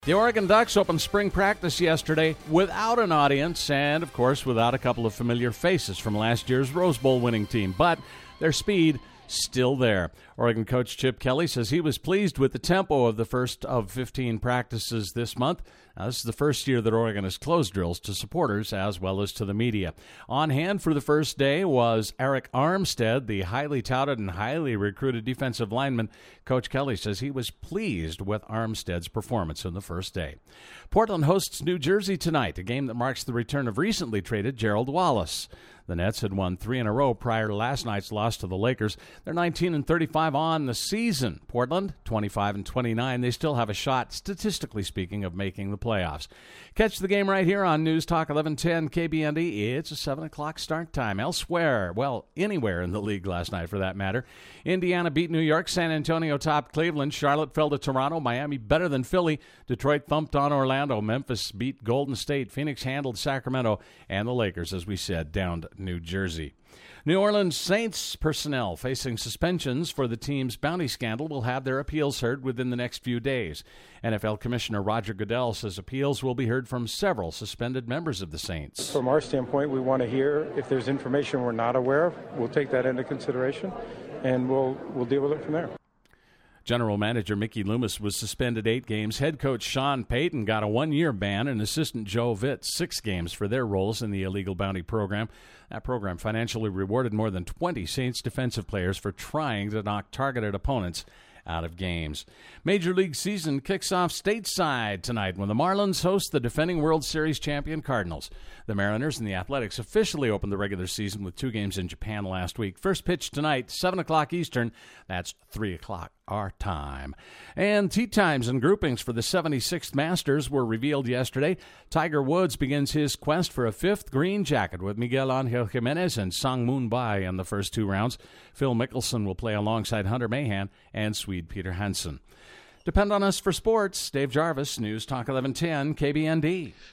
The Oregon Ducks opened spring practice yesterday without an audience and, of course, without a couple of familiar faces from last year's Rose Bowl winning team. But their speed still there. Oregon coach Chip Kelly says he was pleased with the tempo of the first of 15 practices this month. Now, this is the first year that Oregon has closed drills to supporters as well as to the media. On hand for the first day was Eric Armstead, the highly touted and highly recruited defensive lineman. Coach Kelly says he was pleased with Armstead's performance in the first day. Portland hosts New Jersey tonight, a game that marks the return of recently traded Gerald Wallace. The Nets had won 3 in a row prior to last night's loss to the Lakers. They're 19-35 on the season. Portland, 25-29. They still have a shot, statistically speaking, of making the playoffs. Catch the game right here on News Talk 1110 KBND. It's a 7 o'clock start time. Elsewhere, well, anywhere in the league last night for that matter. Indiana beat New York. San Antonio topped Cleveland. Charlotte fell to Toronto. Miami better than Philly. Detroit thumped on Orlando. Memphis beat Golden State. Phoenix handled Sacramento. And the Lakers, as we said, downed New Jersey. New Orleans Saints personnel facing suspensions for the team's bounty scandal will have their appeals heard within the next few days. NFL Commissioner Roger Goodell says appeals will be heard from several suspended members of the Saints. From our standpoint, we want to hear if there's information we're not aware of. We'll take that into consideration, and we'll deal with it from there. General Manager Mickey Loomis was suspended 8 games. Head coach Sean Payton got a 1-year ban, and assistant Joe Vitt 6 games for their roles in the illegal bounty program. That program financially rewarded more than 20 Saints defensive players for trying to knock targeted opponents out of games. Major League season kicks off stateside tonight when the Marlins host the defending World Series champion Cardinals. The Mariners and the Athletics officially opened the regular season with 2 games in Japan last week. First pitch tonight, 7 o'clock Eastern. That's 3 o'clock our time. And tee times and groupings for the 76th Masters were revealed yesterday. Tiger Woods begins his quest for a 5th green jacket with Miguel Angel Jimenez and Sang Moon Bai in the first 2 rounds. Phil Mickelson will play alongside Hunter Mahan and Swede Peter Hansen. Depend on us for sports. Dave Jarvis, News Talk 1110, KBND.